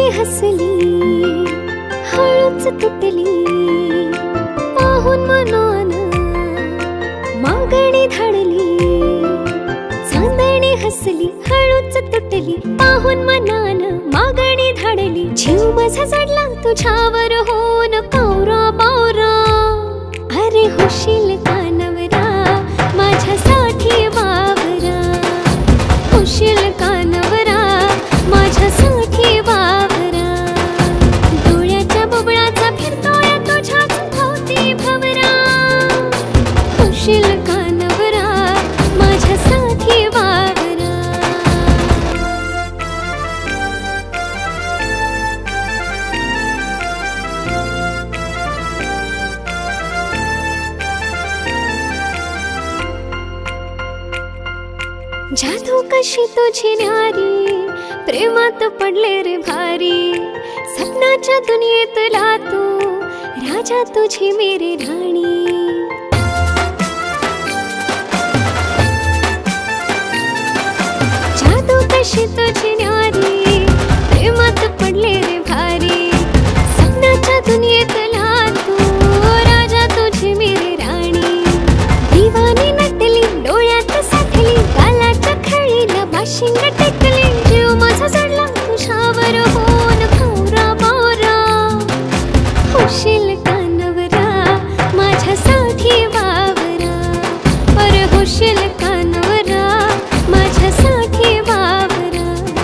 हसली हळूच तुटली पाहून मनान मागणी धाडली चांदणी हसली हळूच तुटली पाहून मनान मागणी धाडली जीव माझा जडला तुझ्यावर होऊन कौरा बावरा अरे होशील का नवरा माझ्यासाठी बावरा होशील का नवरा माझ्यासाठी बावरा डोळ्याच्या बुबळाचा फिरतोय तुझ्याच भोवती भवरा होशील का नवरा माझ्यासाठी बावरा जादू कशी तुझी न्यारी प्रेमात पडले रे भारी सपनाच्या दुनियेतला तू राजा तुझी मेरी राणी जादू कशी तुझी न्यारी प्रेमात पडले रे भारी सपनाच्या दुनियेतला तू राजा तुझी मेरी राणी दिवानी नटली डोळ्यात साठली गालाच्या खळीला बाशिंग टेकली जीव माझा जडला तुझ्यावर होऊन कौरा बावरा होशील का नवरा माझ्यासाठी बावरा अरे होशील का नवरा माझ्यासाठी बावरा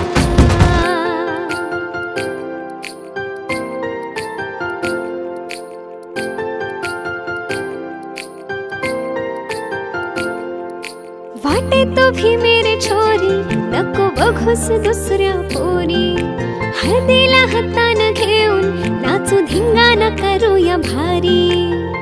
वाटे तो भी मेरे छोरी नको बघूस दुसऱ्या पोरी हळदीला हातानं घेऊन नाचू धिंगाणा करूया भारी